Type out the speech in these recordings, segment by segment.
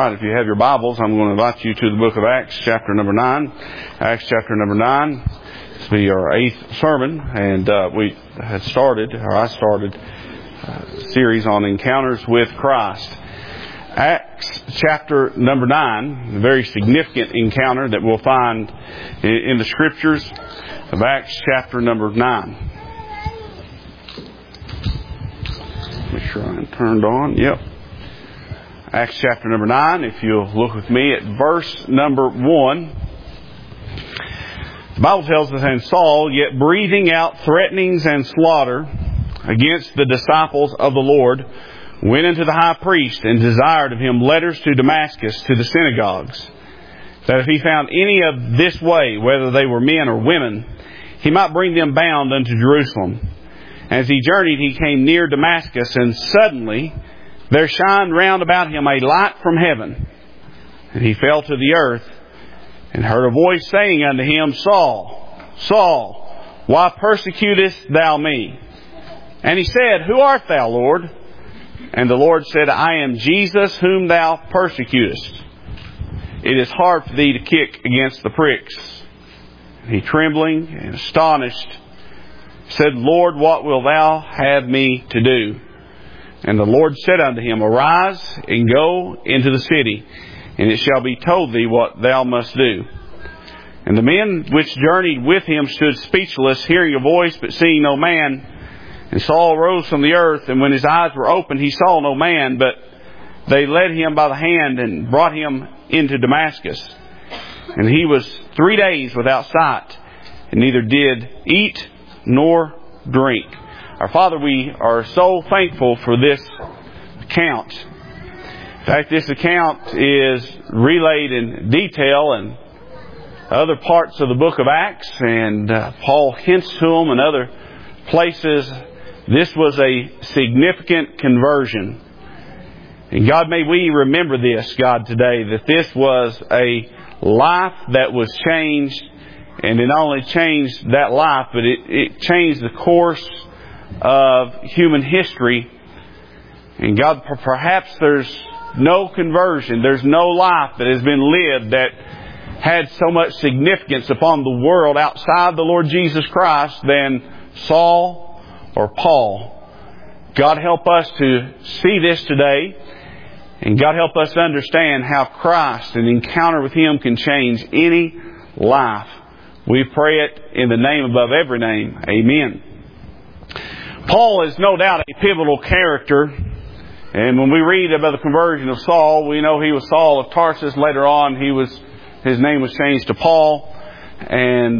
right, if you have your Bibles, I'm going to invite you to the book of Acts, chapter number 9. Acts chapter number 9. This will be our 8th sermon, and I started a series on encounters with Christ. Acts chapter number 9, a very significant encounter that we'll find in the Scriptures of Acts chapter number 9. Make sure I'm turned on. Yep. Acts chapter number 9, if you'll look with me at verse number 1. The Bible tells us, "And Saul, yet breathing out threatenings and slaughter against the disciples of the Lord, went unto the high priest and desired of him letters to Damascus to the synagogues, that if he found any of this way, whether they were men or women, he might bring them bound unto Jerusalem. As he journeyed, he came near Damascus, and suddenly there shined round about him a light from heaven. And he fell to the earth, and heard a voice saying unto him, Saul, Saul, why persecutest thou me? And he said, Who art thou, Lord? And the Lord said, I am Jesus whom thou persecutest. It is hard for thee to kick against the pricks. And he, trembling and astonished, said, Lord, what wilt thou have me to do? And the Lord said unto him, Arise and go into the city, and it shall be told thee what thou must do. And the men which journeyed with him stood speechless, hearing a voice, but seeing no man. And Saul rose from the earth, and when his eyes were opened, he saw no man, but they led him by the hand and brought him into Damascus. And he was 3 days without sight, and neither did eat nor drink. Our Father, we are so thankful for this account. In fact, this account is relayed in detail in other parts of the book of Acts, and Paul hints to them in other places. This was a significant conversion. And God, may we remember this, God, today, that this was a life that was changed. And it not only changed that life, but it changed the course of human history. And God, perhaps there's no conversion, there's no life that has been lived that had so much significance upon the world outside the Lord Jesus Christ than Saul or Paul. God, help us to see this today. And God, help us to understand how Christ, an encounter with Him, can change any life. We pray it in the name above every name. Amen. Paul is no doubt a pivotal character. And when we read about the conversion of Saul, we know he was Saul of Tarsus. Later on, his name was changed to Paul. And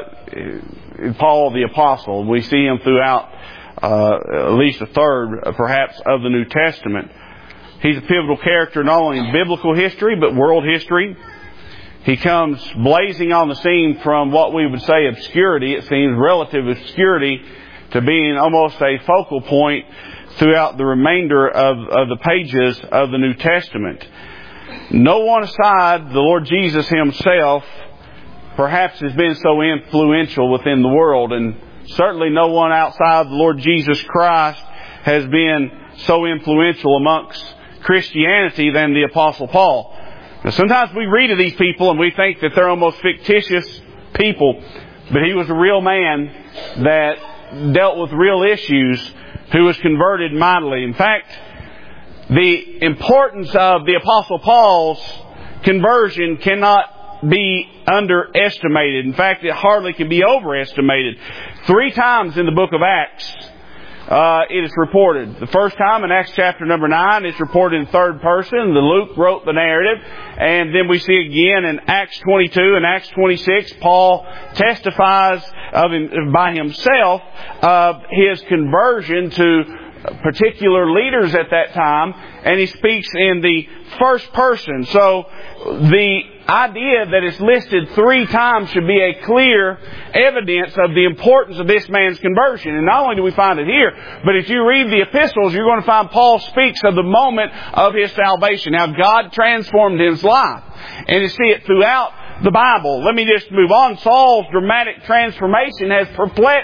Paul the Apostle. We see him throughout at least a third, perhaps, of the New Testament. He's a pivotal character not only in biblical history, but world history. He comes blazing on the scene from what we would say obscurity. It seems relative obscurity to being almost a focal point throughout the remainder of the pages of the New Testament. No one aside the Lord Jesus Himself perhaps has been so influential within the world, and certainly no one outside the Lord Jesus Christ has been so influential amongst Christianity than the Apostle Paul. Now, sometimes we read of these people and we think that they're almost fictitious people, but he was a real man that dealt with real issues, who was converted mightily. In fact, the importance of the Apostle Paul's conversion cannot be underestimated. In fact, it hardly can be overestimated. 3 times in the book of Acts, it is reported. The first time in Acts chapter number 9, it's reported in third person. Luke wrote the narrative. And then we see again in Acts 22 and Acts 26, Paul testifies of him, by himself of his conversion to particular leaders at that time. And he speaks in the first person. So the idea that it's listed 3 times should be a clear evidence of the importance of this man's conversion. And not only do we find it here, but if you read the epistles, you're going to find Paul speaks of the moment of his salvation, how God transformed his life. And you see it throughout the Bible. Let me just move on. Saul's dramatic transformation has perplexed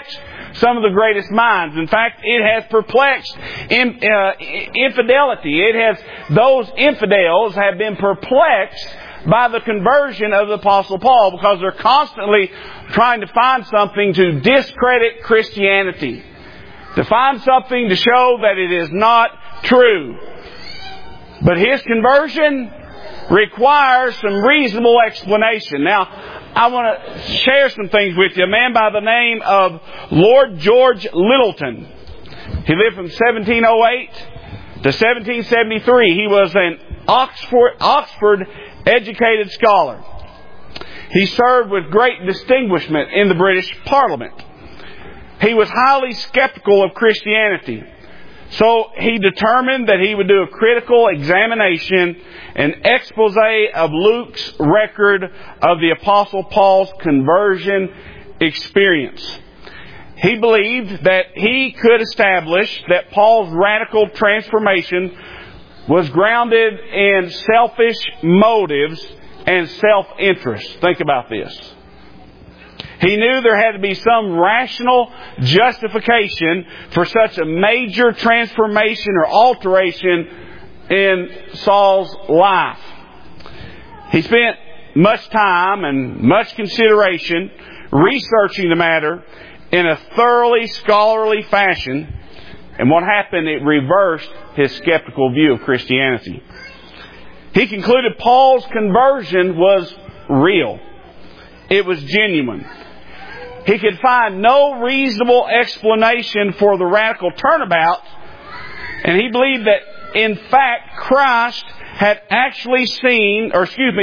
some of the greatest minds. In fact, it has perplexed infidelity. Those infidels have been perplexed by the conversion of the Apostle Paul, because they're constantly trying to find something to discredit Christianity, to find something to show that it is not true. But his conversion requires some reasonable explanation. Now, I want to share some things with you. A man by the name of Lord George Littleton. He lived from 1708 to 1773. He was an Oxford educated scholar. He served with great distinguishment in the British Parliament. He was highly skeptical of Christianity. So he determined that he would do a critical examination and expose of Luke's record of the Apostle Paul's conversion experience. He believed that he could establish that Paul's radical transformation was grounded in selfish motives and self-interest. Think about this. He knew there had to be some rational justification for such a major transformation or alteration in Saul's life. He spent much time and much consideration researching the matter in a thoroughly scholarly fashion. And what happened? It reversed his skeptical view of Christianity. He concluded Paul's conversion was real. It was genuine. He could find no reasonable explanation for the radical turnabout, and he believed that, in fact, Paul had actually seen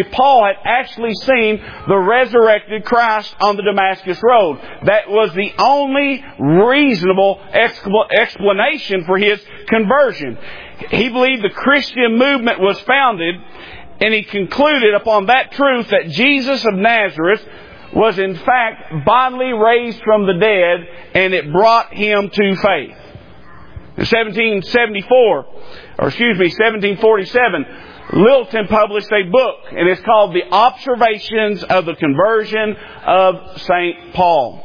the resurrected Christ on the Damascus Road. That was the only reasonable explanation for his conversion. He believed the Christian movement was founded, and he concluded upon that truth that Jesus of Nazareth was in fact bodily raised from the dead, and it brought him to faith. In 1747, Littleton published a book, and it's called The Observations of the Conversion of St. Paul.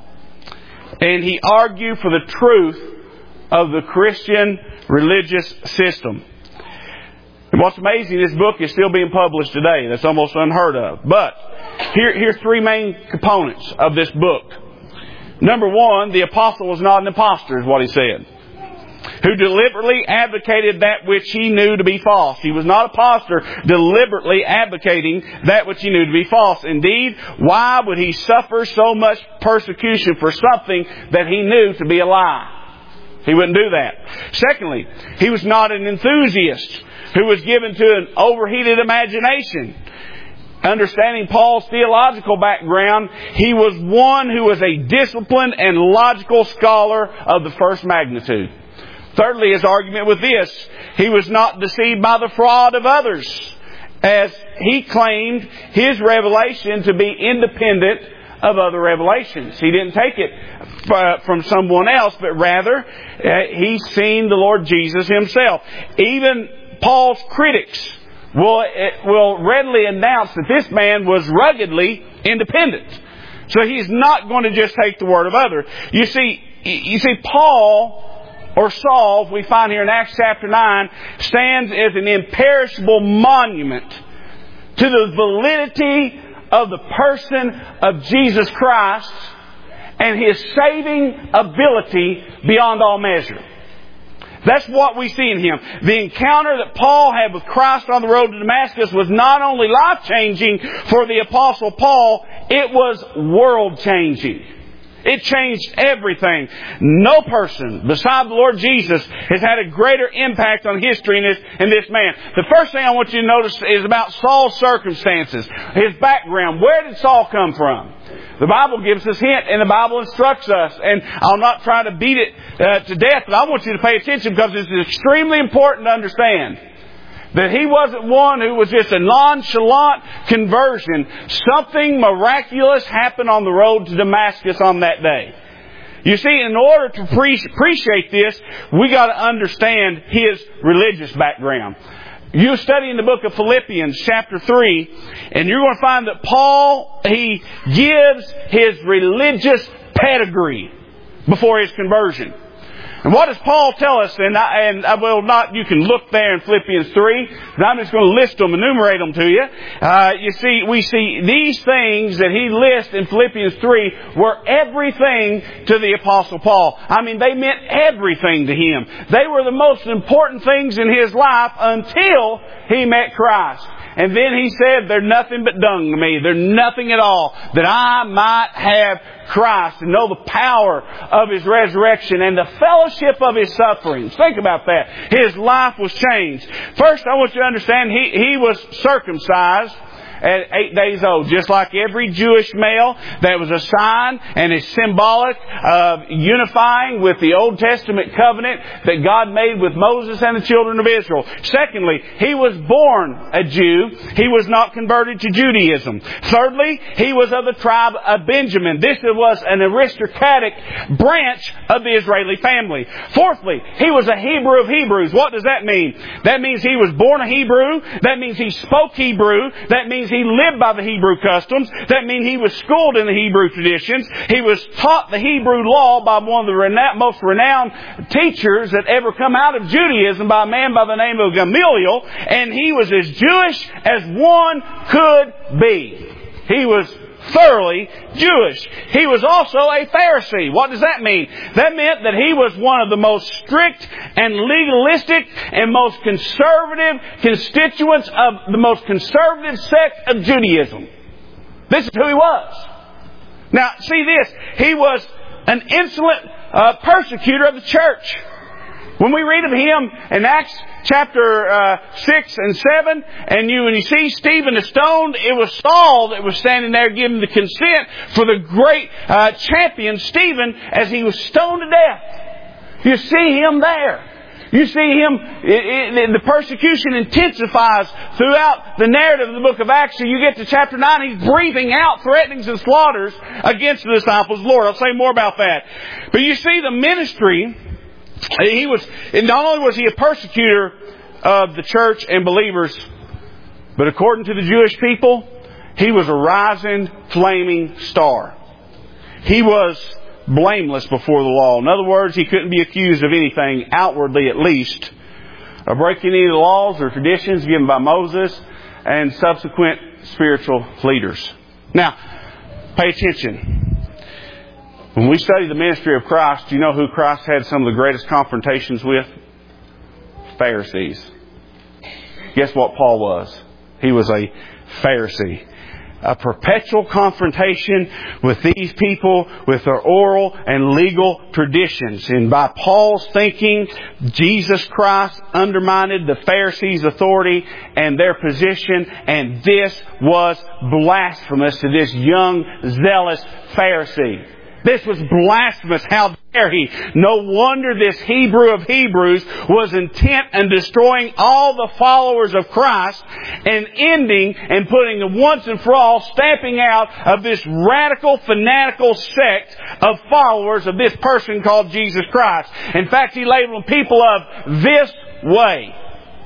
And he argued for the truth of the Christian religious system. And what's amazing, this book is still being published today. That's almost unheard of. But here's three main components of this book. Number one, the apostle was not an impostor, is what he said, who deliberately advocated that which he knew to be false. He was not an impostor deliberately advocating that which he knew to be false. Indeed, why would he suffer so much persecution for something that he knew to be a lie? He wouldn't do that. Secondly, he was not an enthusiast who was given to an overheated imagination. Understanding Paul's theological background, he was one who was a disciplined and logical scholar of the first magnitude. Thirdly, his argument with this, he was not deceived by the fraud of others, as he claimed his revelation to be independent of other revelations. He didn't take it from someone else, but rather he's seen the Lord Jesus himself. Even Paul's critics will readily announce that this man was ruggedly independent. So he's not going to just take the word of others. You see, Paul, or Saul, we find here in Acts chapter 9, stands as an imperishable monument to the validity of the person of Jesus Christ and His saving ability beyond all measure. That's what we see in him. The encounter that Paul had with Christ on the road to Damascus was not only life-changing for the Apostle Paul, it was world-changing. It changed everything. No person beside the Lord Jesus has had a greater impact on history in this man. The first thing I want you to notice is about Saul's circumstances, his background. Where did Saul come from? The Bible gives us hint, and the Bible instructs us. And I'll not try to beat it to death, but I want you to pay attention because it's extremely important to understand that he wasn't one who was just a nonchalant conversion. Something miraculous happened on the road to Damascus on that day. You see, in order to appreciate this, we got to understand his religious background. You study in the book of Philippians chapter 3, and you're going to find that Paul, he gives his religious pedigree before his conversion. And what does Paul tell us? And I will not, you can look there in Philippians 3. And I'm just going to list them, enumerate them to you. You see, we see these things that he lists in Philippians 3 were everything to the Apostle Paul. I mean, they meant everything to him. They were the most important things in his life until he met Christ. And then he said, they're nothing but dung to me. They're nothing at all, that I might have Christ and know the power of His resurrection and the fellowship of His sufferings. Think about that. His life was changed. First, I want you to understand, he was circumcised at 8 days old, just like every Jewish male. That was a sign and is symbolic of unifying with the Old Testament covenant that God made with Moses and the children of Israel. Secondly, he was born a Jew. He was not converted to Judaism. Thirdly, he was of the tribe of Benjamin. This was an aristocratic branch of the Israeli family. Fourthly, he was a Hebrew of Hebrews. What does that mean? That means he was born a Hebrew. That means he spoke Hebrew. That means he lived by the Hebrew customs. That means he was schooled in the Hebrew traditions. He was taught the Hebrew law by one of the most renowned teachers that ever come out of Judaism, by a man by the name of Gamaliel. And he was as Jewish as one could be. He was thoroughly Jewish. He was also a Pharisee. What does that mean? That meant that he was one of the most strict and legalistic and most conservative constituents of the most conservative sect of Judaism. This is who he was. Now, see this. He was an insolent persecutor of the church. When we read of him in Acts chapter 6 and 7, and when you see Stephen is stoned, it was Saul that was standing there giving the consent for the great champion Stephen as he was stoned to death. You see him there. You see him, the persecution intensifies throughout the narrative of the book of Acts. So you get to chapter 9, he's breathing out threatenings and slaughters against the disciples of the Lord. I'll say more about that. But you see the ministry. Not only was he a persecutor of the church and believers, but according to the Jewish people, he was a rising, flaming star. He was blameless before the law. In other words, he couldn't be accused of anything, outwardly at least, of breaking any of the laws or traditions given by Moses and subsequent spiritual leaders. Now, pay attention. When we study the ministry of Christ, do you know who Christ had some of the greatest confrontations with? Pharisees. Guess what Paul was? He was a Pharisee. A perpetual confrontation with these people, with their oral and legal traditions. And by Paul's thinking, Jesus Christ undermined the Pharisees' authority and their position, and this was blasphemous to this young, zealous Pharisee. This was blasphemous. How dare he? No wonder this Hebrew of Hebrews was intent on destroying all the followers of Christ and ending and putting once and for all, stamping out of this radical, fanatical sect of followers of this person called Jesus Christ. In fact, he labeled people of this way.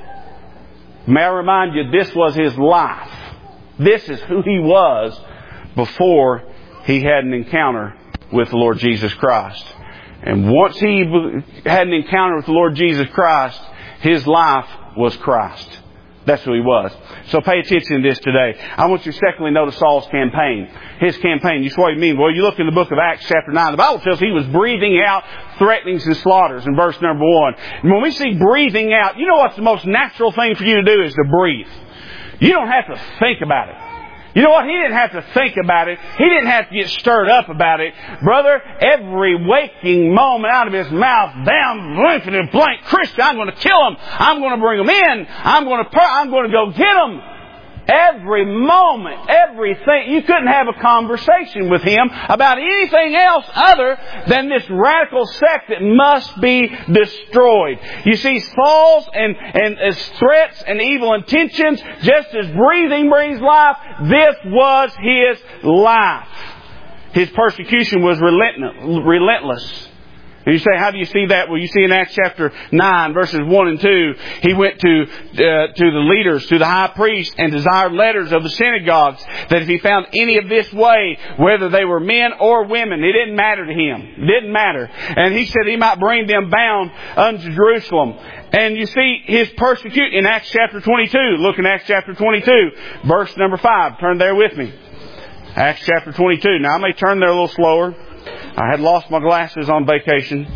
May I remind you, this was his life. This is who he was before he had an encounter with the Lord Jesus Christ. And once he had an encounter with the Lord Jesus Christ, his life was Christ. That's who he was. So pay attention to this today. I want you to secondly notice Saul's campaign. His campaign. You say, what do you mean? Well, you look in the book of Acts chapter 9. The Bible tells he was breathing out threatenings and slaughters in verse number 1. And when we see breathing out, you know what's the most natural thing for you to do is to breathe. You don't have to think about it. You know what? He didn't have to think about it. He didn't have to get stirred up about it. Brother, every waking moment out of his mouth, damn blanket blank Christian, I'm going to kill him. I'm going to bring him in. I'm going to go get him. Every moment, everything. You couldn't have a conversation with him about anything else other than this radical sect that must be destroyed. You see, Saul's and his threats and evil intentions, just as breathing breathes life, this was his life. His persecution was relentless. And you say, how do you see that? Well, you see in Acts chapter 9, verses 1 and 2, he went to the leaders, to the high priest, and desired letters of the synagogues, that if he found any of this way, whether they were men or women, it didn't matter to him. It didn't matter. And he said he might bring them bound unto Jerusalem. And you see his persecution in Acts chapter 22. Look in Acts chapter 22, verse number 5. Turn there with me. Acts chapter 22. Now I may turn there a little slower. I had lost my glasses on vacation.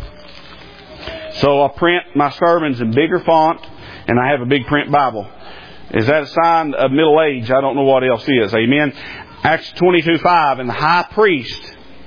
So I print my sermons in bigger font, and I have a big print Bible. Is that a sign of middle age? I don't know what else is. Amen. Acts 22:5. And the high priest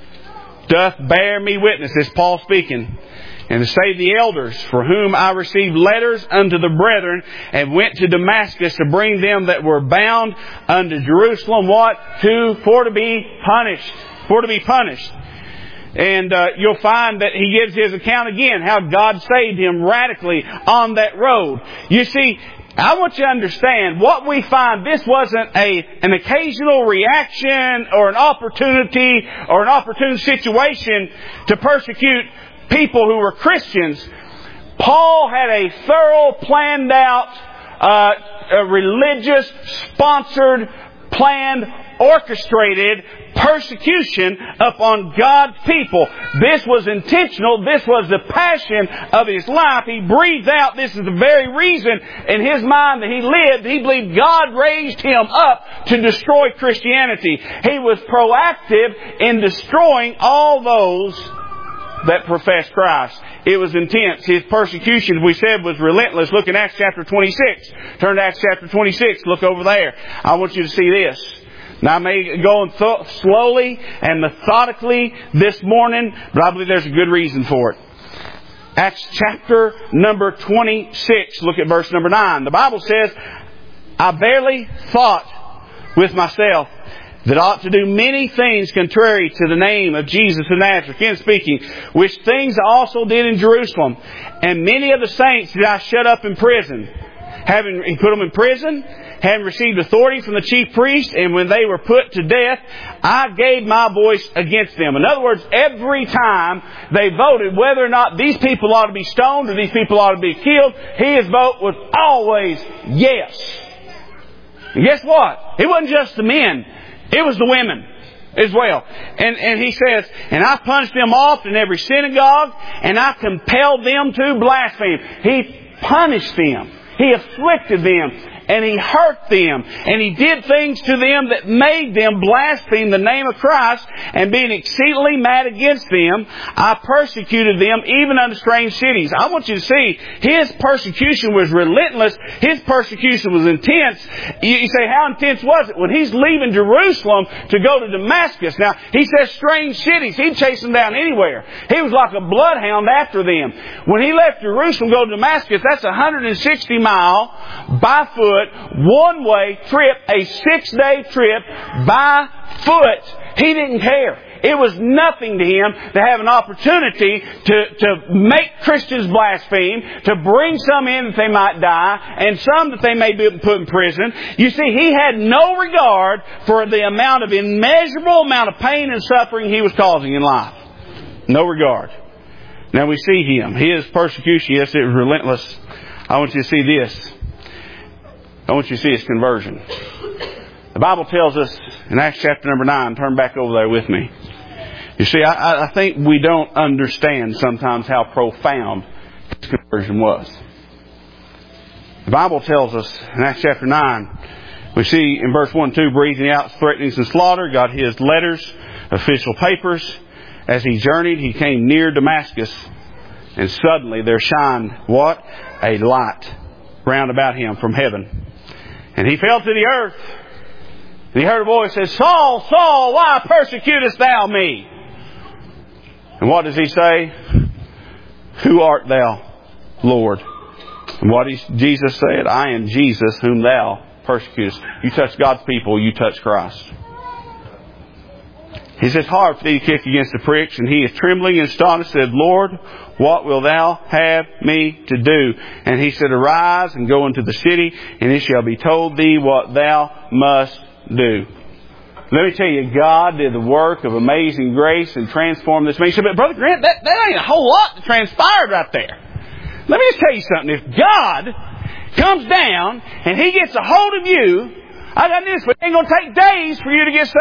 doth bear me witness. This is Paul speaking. And to say the elders, for whom I received letters unto the brethren, and went to Damascus to bring them that were bound unto Jerusalem, what? For to be punished. For to be punished. And you'll find that he gives his account again, how God saved him radically on that road. You see, I want you to understand, what we find, this wasn't an occasional reaction or an opportunity or an opportune situation to persecute people who were Christians. Paul had a thorough, planned out, religious, sponsored, planned, orchestrated persecution upon God's people. This was intentional. This was the passion of his life. He breathed out, this is the very reason in his mind that he lived. He believed God raised him up to destroy Christianity. He was proactive in destroying all those that professed Christ. It was intense. His persecution, we said, was relentless. Look in Acts chapter 26. Turn to Acts chapter 26. Look over there. I want you to see this. Now I may go slowly and methodically this morning, but I believe there's a good reason for it. Acts chapter number 26. Look at verse number 9. The Bible says, I barely thought with myself that ought to do many things contrary to the name of Jesus of Nazareth, again speaking, which things I also did in Jerusalem. And many of the saints did I shut up in prison. He put them in prison, having received authority from the chief priest, and when they were put to death, I gave my voice against them. In other words, every time they voted whether or not these people ought to be stoned or these people ought to be killed, his vote was always yes. And guess what? It wasn't just the men. It was the women as well. And he says, and I punished them oft in every synagogue, and I compelled them to blaspheme. He punished them. He afflicted them. And he hurt them. And he did things to them that made them blaspheme the name of Christ. And being exceedingly mad against them, I persecuted them even unto strange cities. I want you to see, his persecution was relentless. His persecution was intense. You say, how intense was it? When he's leaving Jerusalem to go to Damascus. Now, he says strange cities. He'd chase them down anywhere. He was like a bloodhound after them. When he left Jerusalem to go to Damascus, that's a 160-mile by foot, one-way trip, a 6-day trip by foot. He didn't care. It was nothing to him to have an opportunity to make Christians blaspheme, to bring some in that they might die, and some that they may be put in prison. You see, he had no regard for the immeasurable amount of pain and suffering he was causing in life. No regard. Now we see him. His persecution, yes, it was relentless. I want you to see this. I want you to see his conversion. The Bible tells us in Acts chapter number 9, turn back over there with me. You see, I think we don't understand sometimes how profound his conversion was. The Bible tells us in Acts chapter 9, we see in verse 1 and 2, breathing out threatenings and slaughter, got his letters, official papers. As he journeyed, he came near Damascus, and suddenly there shined what? A light round about him from heaven. And he fell to the earth. And he heard a voice say, Saul, Saul, why persecutest thou me? And what does he say? Who art thou, Lord? And what Jesus said, I am Jesus whom thou persecutest. You touch God's people, you touch Christ. He says, hard for thee to kick against the pricks. And he is trembling and astonished, said, Lord, what wilt thou have me to do? And he said, arise and go into the city, and it shall be told thee what thou must do. Let me tell you, God did the work of amazing grace and transformed this man. You say, but Brother Grant, that ain't a whole lot that transpired right there. Let me just tell you something. If God comes down and He gets a hold of you, I got this, but it ain't going to take days for you to get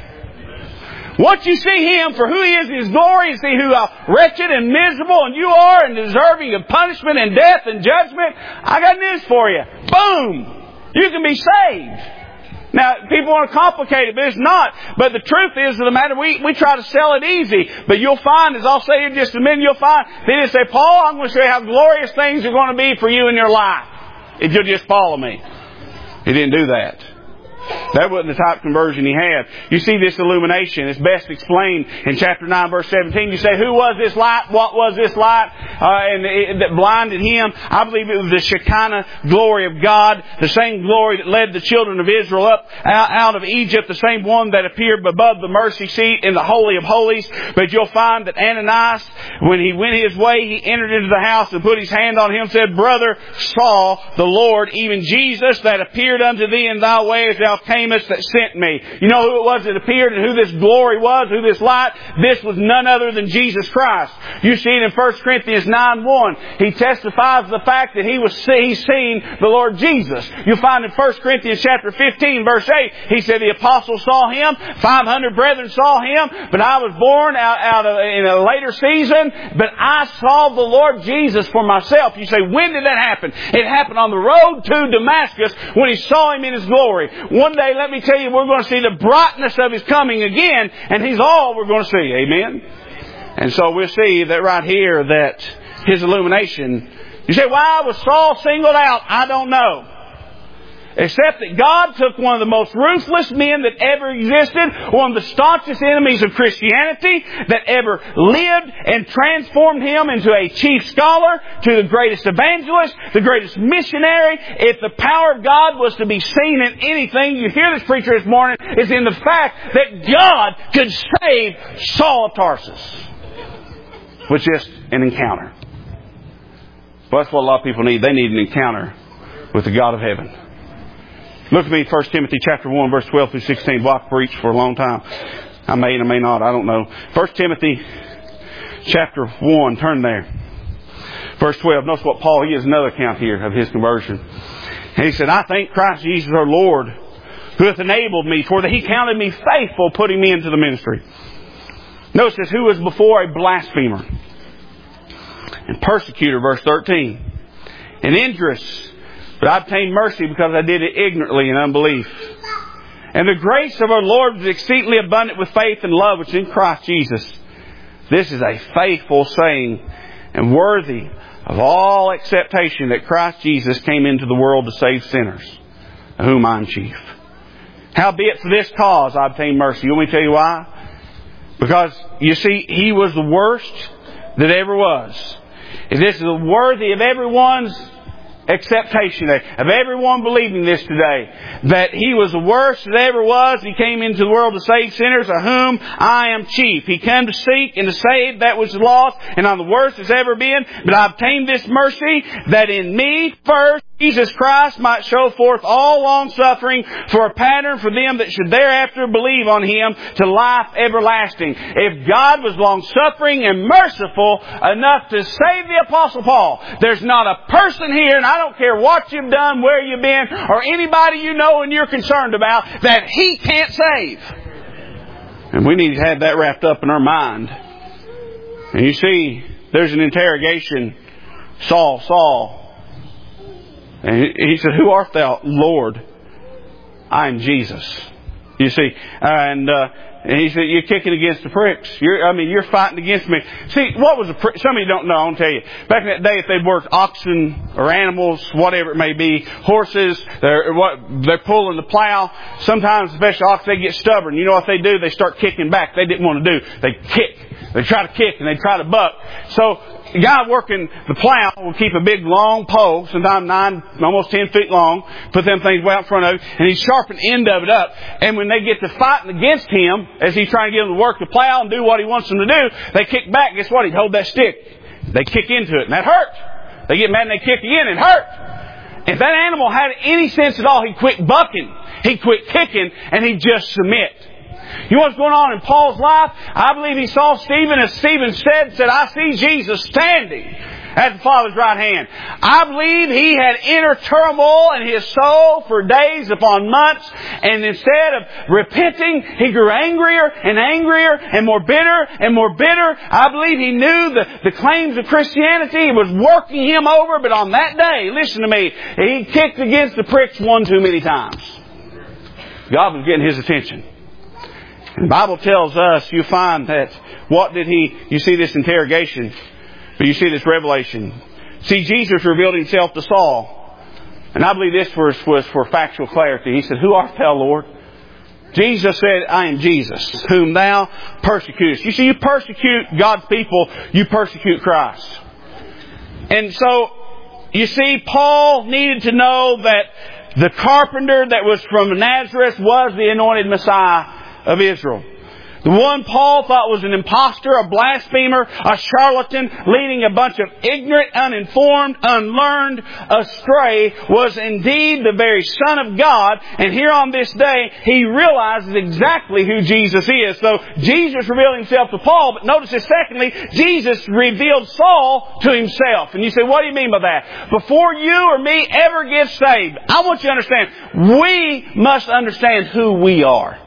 saved. Once you see Him for who He is in His glory and see how wretched and miserable and you are and deserving of punishment and death and judgment, I got news for you. Boom! You can be saved. Now, people want to complicate it, but it's not. But the truth is of the matter, we try to sell it easy. But you'll find, as I'll say in just a minute, you'll find, they just say, Paul, I'm going to show you how glorious things are going to be for you in your life if you'll just follow me. He didn't do that. That wasn't the type of conversion he had. You see this illumination. It's best explained in chapter 9, verse 17. You say, who was this light? What was this light? That blinded him. I believe it was the Shekinah glory of God. The same glory that led the children of Israel up out of Egypt. The same one that appeared above the mercy seat in the Holy of Holies. But you'll find that Ananias, when he went his way, he entered into the house and put his hand on him and said, Brother Saul, the Lord, even Jesus that appeared unto thee in thy way as thou camest that sent me. You know who it was that appeared and who this glory was, who this light? This was none other than Jesus Christ. You see it in 1 Corinthians 9:1. He testifies to the fact that he's seen the Lord Jesus. You'll find in 1 Corinthians chapter 15, verse 8, he said the apostles saw Him, 500 brethren saw Him, but I was born in a later season, but I saw the Lord Jesus for myself. You say, when did that happen? It happened on the road to Damascus when he saw Him in His glory. One day, let me tell you, we're going to see the brightness of His coming again, and He's all we're going to see. Amen? And so we'll see that right here, that His illumination. You say, why was Saul singled out? I don't know. Except that God took one of the most ruthless men that ever existed, one of the staunchest enemies of Christianity that ever lived, and transformed him into a chief scholar, to the greatest evangelist, the greatest missionary. If the power of God was to be seen in anything, you hear this preacher this morning, is in the fact that God could save Saul of Tarsus with just an encounter. Well, that's what a lot of people need. They need an encounter with the God of heaven. Look at me, 1 Timothy chapter 1, verse 12 through 16. Well, I've preached for a long time. I may and I may not. I don't know. 1 Timothy chapter 1. Turn there. Verse 12. Notice what Paul, he has another account here of his conversion. And he said, I thank Christ Jesus our Lord, who hath enabled me, for that He counted me faithful, putting me into the ministry. Notice this, who was before a blasphemer and persecutor, verse 13. And injurious, but I obtained mercy because I did it ignorantly in unbelief. And the grace of our Lord was exceedingly abundant with faith and love which is in Christ Jesus. This is a faithful saying and worthy of all acceptation, that Christ Jesus came into the world to save sinners, of whom I am chief. Howbeit for this cause I obtained mercy. You want me to tell you why? Because, you see, He was the worst that ever was. And this is worthy of everyone's acceptation, of everyone believing this today, that He was the worst that ever was. He came into the world to save sinners, of whom I am chief. He came to seek and to save that which is lost, and I'm the worst that's ever been. But I obtained this mercy, that in me first Jesus Christ might show forth all long suffering for a pattern for them that should thereafter believe on Him to life everlasting. If God was long suffering and merciful enough to save the Apostle Paul, there's not a person here, and I don't care what you've done, where you've been, or anybody you know and you're concerned about, that He can't save. And we need to have that wrapped up in our mind. And you see, there's an interrogation. Saul, Saul. And he said, who art thou, Lord? I am Jesus. You see, and he said, you're kicking against the pricks. You're fighting against me. See, what was some of you don't know, I'll tell you. Back in that day, if they'd worked oxen or animals, whatever it may be, horses, they're pulling the plow. Sometimes, especially oxen, they get stubborn. You know what they do? They start kicking back. They didn't want to do. They kick. They try to kick and they try to buck. So, the guy working the plow will keep a big long pole, sometimes 9, almost 10 feet long, put them things way out in front of him, and he's sharpen the end of it up. And when they get to fighting against him, as he's trying to get them to work the plow and do what he wants them to do, they kick back. Guess what? He'd hold that stick. They kick into it, and that hurt. They get mad and they kick again, and it hurt. If that animal had any sense at all, he'd quit bucking, he'd quit kicking, and he'd just submit. You know what's going on in Paul's life? I believe he saw Stephen, as Stephen said, I see Jesus standing at the Father's right hand. I believe he had inner turmoil in his soul for days upon months, and instead of repenting, he grew angrier and angrier and more bitter and more bitter. I believe he knew the claims of Christianity was working him over, but on that day, listen to me, he kicked against the pricks one too many times. God was getting his attention. And the Bible tells us, you find that, you see this interrogation, but you see this revelation. See, Jesus revealed himself to Saul. And I believe this verse was for factual clarity. He said, "Who art thou, Lord?" Jesus said, "I am Jesus, whom thou persecutest." You see, you persecute God's people, you persecute Christ. And so, you see, Paul needed to know that the carpenter that was from Nazareth was the anointed Messiah of Israel. The one Paul thought was an impostor, a blasphemer, a charlatan, leading a bunch of ignorant, uninformed, unlearned astray, was indeed the very Son of God. And here on this day, he realizes exactly who Jesus is. So Jesus revealed himself to Paul, but notice this, secondly, Jesus revealed Saul to himself. And you say, what do you mean by that? Before you or me ever get saved, I want you to understand, we must understand who we are.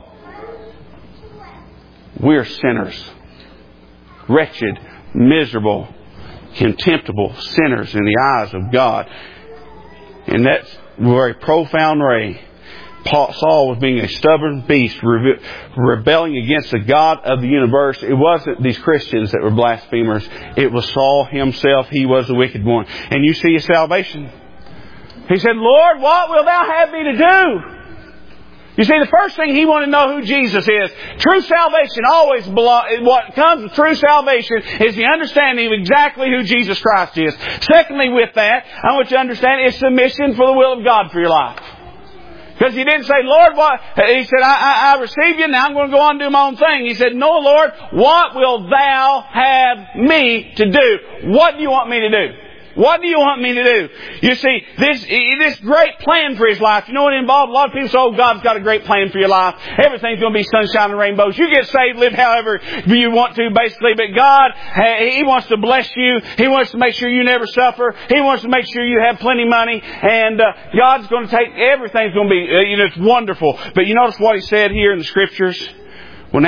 We're sinners. Wretched, miserable, contemptible sinners in the eyes of God. And that's a very profound way. Saul was being a stubborn beast, rebelling against the God of the universe. It wasn't these Christians that were blasphemers. It was Saul himself. He was the wicked one. And you see his salvation. He said, "Lord, what wilt thou have me to do?" You see, the first thing he wanted to know who Jesus is. True salvation always what comes with true salvation is the understanding of exactly who Jesus Christ is. Secondly, with that, I want you to understand is submission for the will of God for your life. Because he didn't say, "Lord, what?" He said, I receive you, now I'm going to go on and do my own thing. He said, "No, Lord, what will thou have me to do? What do you want me to do? What do you want me to do?" You see, this great plan for his life, you know what it involved? A lot of people say, "Oh, God's got a great plan for your life. Everything's going to be sunshine and rainbows. You get saved, live however you want to, basically. But God, He wants to bless you. He wants to make sure you never suffer. He wants to make sure you have plenty of money. And God's going to take, everything's going to be, it's wonderful." But you notice what He said here in the Scriptures? When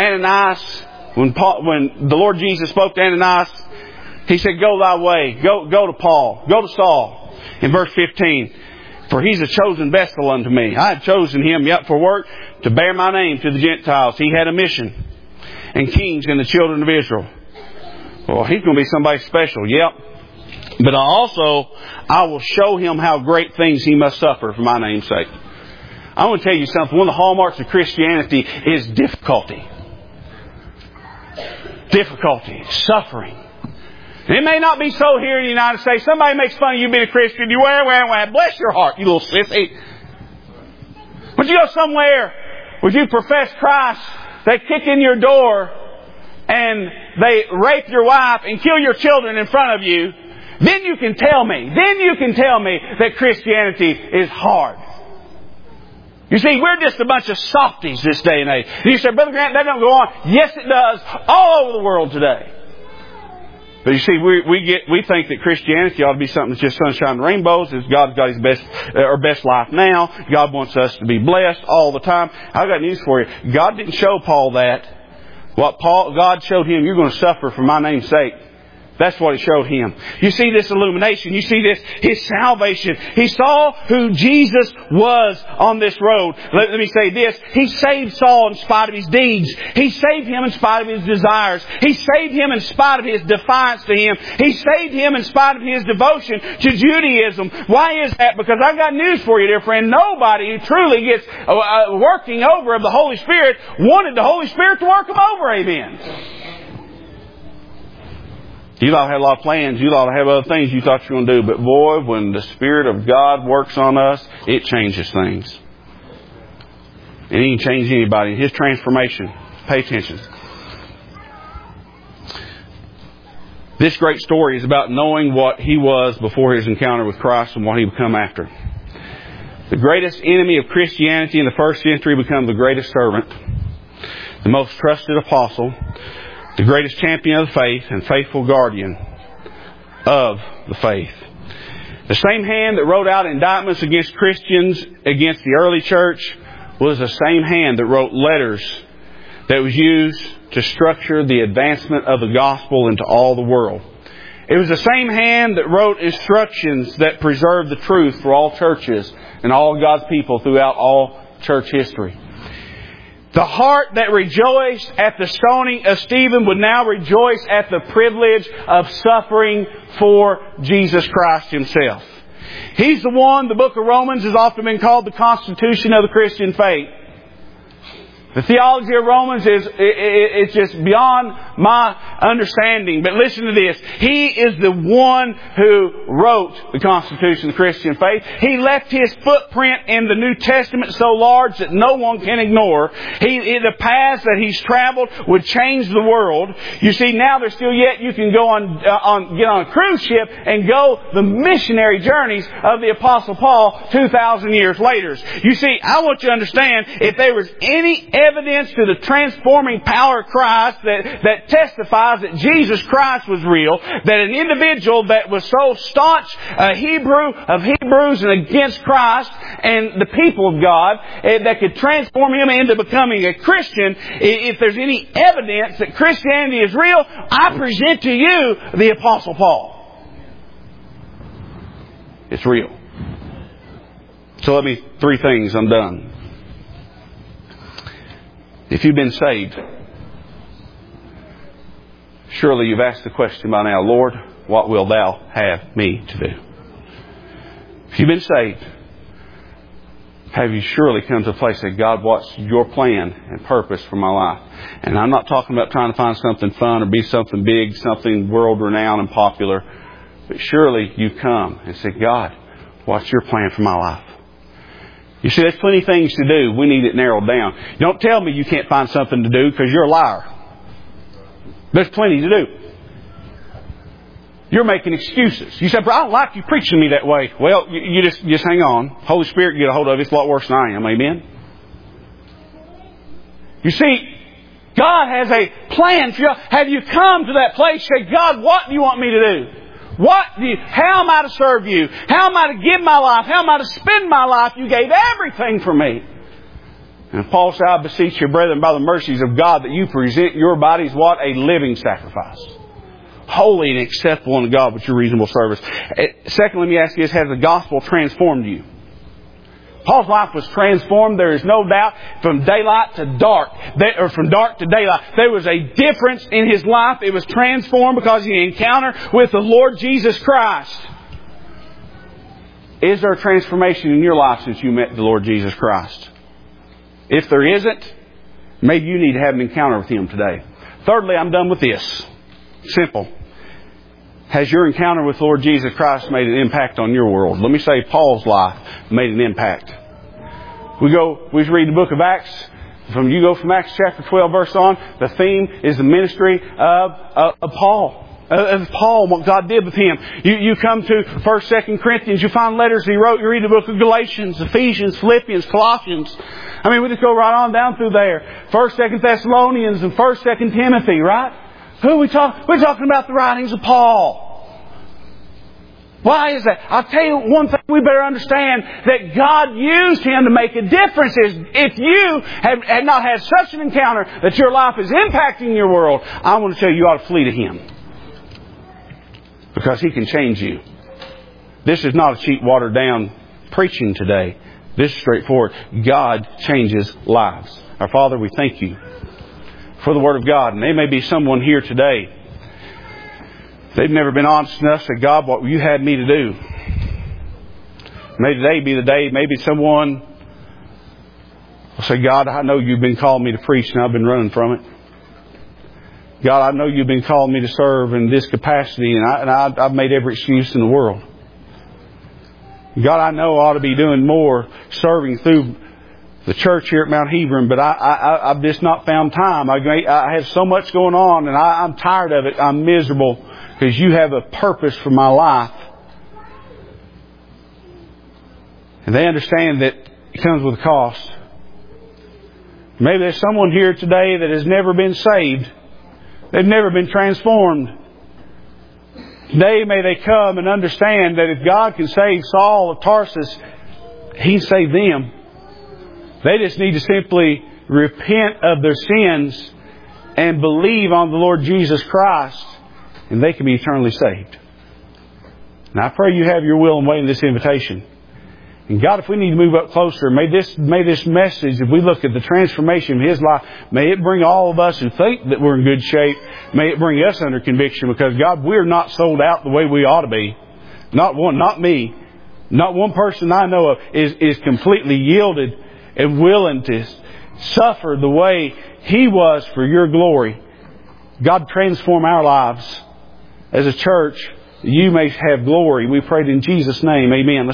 the Lord Jesus spoke to Ananias, He said, "Go thy way. Go to Paul. Go to Saul." In verse 15, "For he's a chosen vessel unto me. I have chosen him yet for work to bear my name to the Gentiles." He had a mission. "And kings and the children of Israel." Well, he's going to be somebody special. Yep. "But I will show him how great things he must suffer for my name's sake." I want to tell you something. One of the hallmarks of Christianity is difficulty. Difficulty. Suffering. And it may not be so here in the United States. Somebody makes fun of you being a Christian. You bless your heart, you little sissy. When you go somewhere where you profess Christ, they kick in your door and they rape your wife and kill your children in front of you, then you can tell me that Christianity is hard. You see, we're just a bunch of softies this day and age. And you say, "Brother Grant, that don't go on." Yes, it does. All over the world today. But you see, we think that Christianity ought to be something that's just sunshine and rainbows. Is God's got His best life now. God wants us to be blessed all the time. I've got news for you. God didn't show Paul that. God showed him, "You're going to suffer for my name's sake." That's what He showed him. You see this illumination. You see this, his salvation. He saw who Jesus was on this road. Let me say this. He saved Saul in spite of his deeds. He saved him in spite of his desires. He saved him in spite of his defiance to him. He saved him in spite of his devotion to Judaism. Why is that? Because I've got news for you, dear friend. Nobody who truly gets working over of the Holy Spirit wanted the Holy Spirit to work them over. Amen. You ought to have a lot of plans. You ought to have other things you thought you were going to do. But boy, when the Spirit of God works on us, it changes things. And He can change anybody. His transformation. Pay attention. This great story is about knowing what he was before his encounter with Christ and what he would come after. The greatest enemy of Christianity in the first century becomes the greatest servant, the most trusted apostle, the greatest champion of the faith, and faithful guardian of the faith. The same hand that wrote out indictments against Christians against the early church was the same hand that wrote letters that was used to structure the advancement of the gospel into all the world. It was the same hand that wrote instructions that preserved the truth for all churches and all God's people throughout all church history. The heart that rejoiced at the stoning of Stephen would now rejoice at the privilege of suffering for Jesus Christ Himself. He's the one, the book of Romans has often been called the constitution of the Christian faith. The theology of Romans it's just beyond my understanding. But listen to this. He is the one who wrote the Constitution of the Christian faith. He left His footprint in the New Testament so large that no one can ignore. The paths that He's traveled would change the world. You see, now there's still yet you can go get on a cruise ship and go the missionary journeys of the Apostle Paul 2,000 years later. You see, I want you to understand, if there was any evidence to the transforming power of Christ that testifies that Jesus Christ was real, that an individual that was so staunch a Hebrew of Hebrews and against Christ and the people of God, that could transform him into becoming a Christian, if there's any evidence that Christianity is real, I present to you the Apostle Paul. It's real. So let me, 3 things, I'm done. If you've been saved, surely you've asked the question by now, Lord, what will Thou have me to do? If you've been saved, have you surely come to a place that God, what's your plan and purpose for my life? And I'm not talking about trying to find something fun or be something big, something world-renowned and popular. But surely you come and say, God, what's your plan for my life? You see, there's plenty of things to do. We need it narrowed down. Don't tell me you can't find something to do, because you're a liar. There's plenty to do. You're making excuses. You say, but I don't like you preaching to me that way. Well, you just hang on. Holy Spirit, get a hold of it. It's a lot worse than I am. Amen? You see, God has a plan for you. Have you come to that place? Say, God, what do you want me to do? How am I to serve you? How am I to give my life? How am I to spend my life? You gave everything for me. And Paul said, I beseech you, brethren, by the mercies of God, that you present your bodies, what? A living sacrifice. Holy and acceptable unto God, with your reasonable service. Second, let me ask you this, has the gospel transformed you? Paul's life was transformed, there is no doubt, from daylight to dark, or from dark to daylight. There was a difference in his life. It was transformed because he encountered with the Lord Jesus Christ. Is there a transformation in your life since you met the Lord Jesus Christ? If there isn't, maybe you need to have an encounter with Him today. Thirdly, I'm done with this. Simple. Has your encounter with Lord Jesus Christ made an impact on your world? Let me say Paul's life made an impact. We read the book of Acts. You go from Acts chapter 12 verse on, the theme is the ministry of Paul. Of Paul, what God did with him. You come to 1st, 2nd Corinthians, you find letters he wrote. You read the book of Galatians, Ephesians, Philippians, Colossians. I mean, we just go right on down through there. 1st, 2nd Thessalonians and 1st, 2nd Timothy, right? Who are we talking? We're talking about the writings of Paul. Why is that? I'll tell you one thing we better understand, that God used him to make a difference. If you had not had such an encounter that your life is impacting your world, I want to tell you, you ought to flee to Him. Because He can change you. This is not a cheap, watered down preaching today. This is straightforward. God changes lives. Our Father, we thank You for the Word of God. And there may be someone here today, they've never been honest enough to say, God, what You had me to do. May today be the day, maybe someone will say, God, I know You've been calling me to preach and I've been running from it. God, I know You've been calling me to serve in this capacity, and I've made every excuse in the world. God, I know I ought to be doing more serving through the church here at Mount Hebron, but I've just not found time. I have so much going on, and I'm tired of it. I'm miserable because You have a purpose for my life. And they understand that it comes with a cost. Maybe there's someone here today that has never been saved. They've never been transformed. Today may they come and understand that if God can save Saul of Tarsus, He can save them. They just need to simply repent of their sins and believe on the Lord Jesus Christ, and they can be eternally saved. And I pray you have your will and way in this invitation. And God, if we need to move up closer, may this message, if we look at the transformation of His life, may it bring all of us who think that we're in good shape, may it bring us under conviction, because God, we're not sold out the way we ought to be. Not one, not me. Not one person I know of is completely yielded and willing to suffer the way He was for Your glory. God, transform our lives as a church. You may have glory. We pray in Jesus' name. Amen.